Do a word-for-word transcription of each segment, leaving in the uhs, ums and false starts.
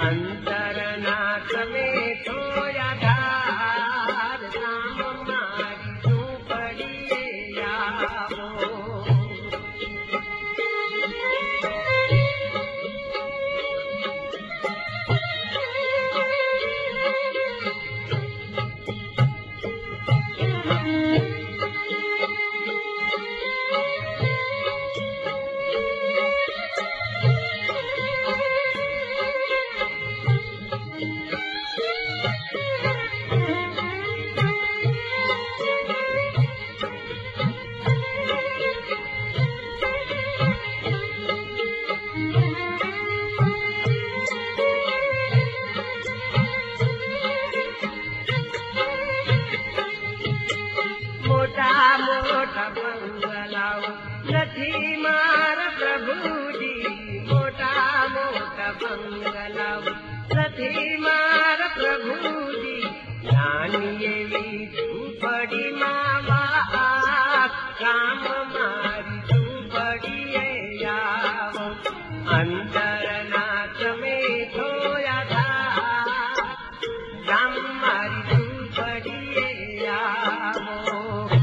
अंतरनाथ में थोया धार राम मारी झूपड़िए आवो। मोटा मोटा बंगलाओ नथी मार प्रभुजी, मोटा मोटा बंगलाओ नथी मार प्रभुजी, नानी एवी झूपड़ी मावा राम मारी झूपड़िए आवो। अंतरनाथ में थोया धार राम मारी झूपड़िए आवो।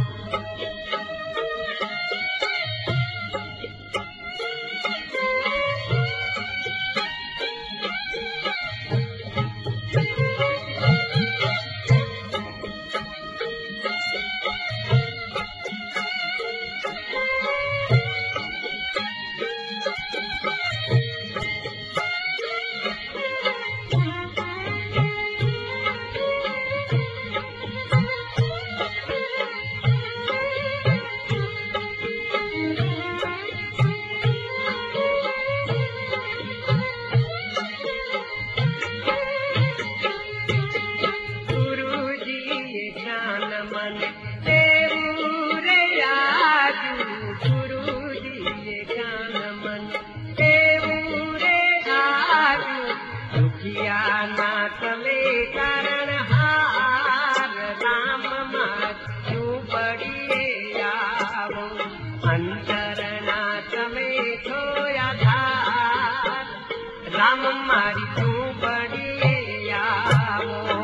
अंतरनाथ में थोया धार राम मारी झूपड़िए आवो।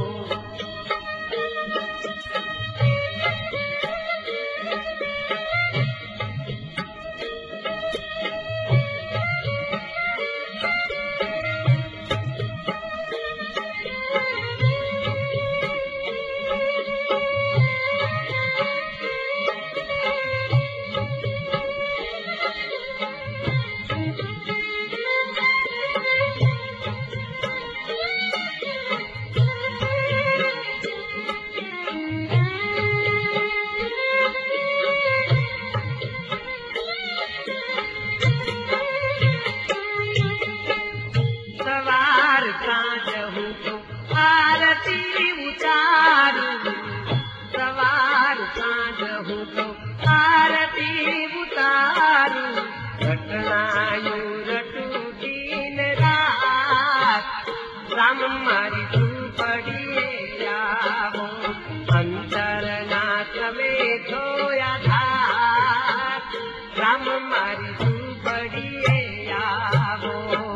आरती उतारू सवार सांझ हूँ तो आरती उतारू, घटनायु रटू दिन रात राम मारी झूपड़िए आवो। अंतरनाथ में थोया धार राम मारी झूपड़िए आवो।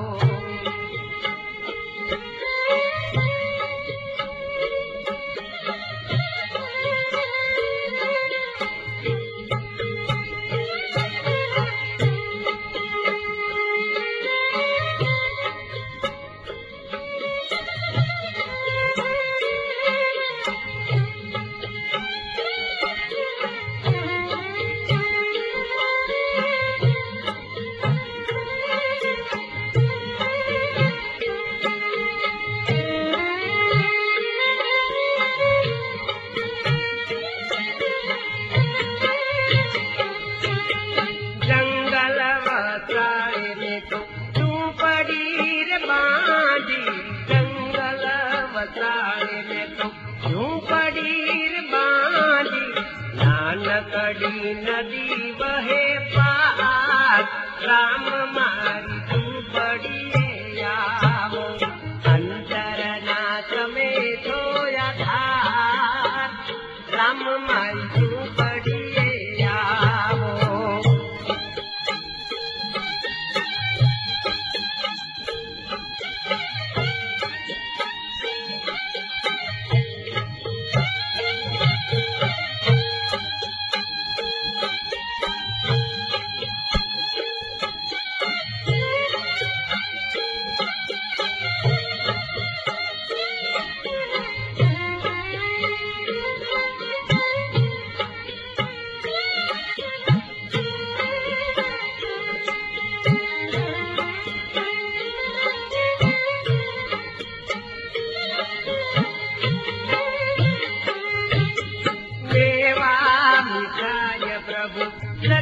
कड़ी नदी बहे पार राम मारी झूपड़िए आवो। अंतरनाथ में धोया धार राम मारी झूपड़िए आवो।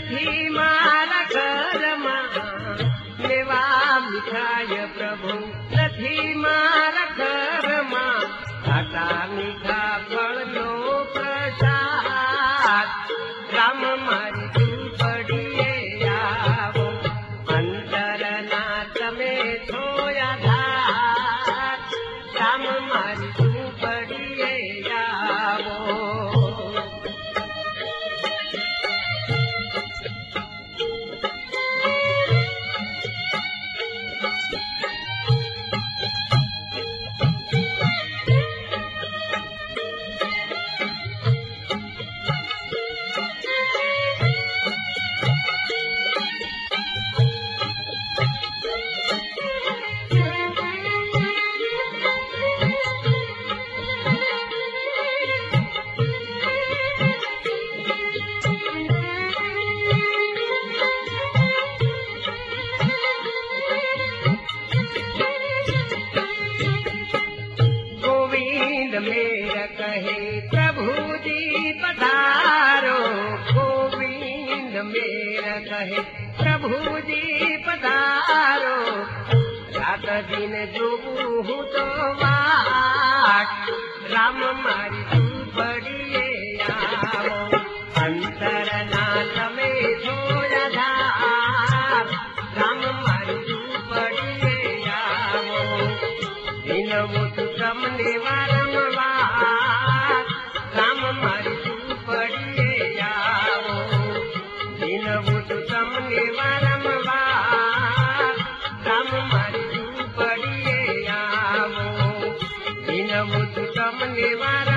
નથી મારા ઘરમાં લેવા મીઠાય પ્રભુ નથી મારા ઘરમાં ખાટા મીઠા ફળનો પ્રસાદ રામ મારી ઝૂંપડીએ આવો અંતરના તમે છો આધાર રામ મારી ઝૂંપડીએ આવો मेरा कहे प्रभु जी पधारो गोविंद मेरा कहे प्रभु जी पधारो रात दिन जोगू हूँ तो वाट राम मारी ઝૂંપડીએ આવો અંતરના તમે છો આધાર રામ મારી ઝૂંપડીએ આવો દિનવું તું તમને વારંવાર રામ મારી ઝૂંપડીએ આવો દિનવું તું તમને વારંવાર રામ મારી ઝૂંપડીએ આવો દિનવું તું તમને વારંવાર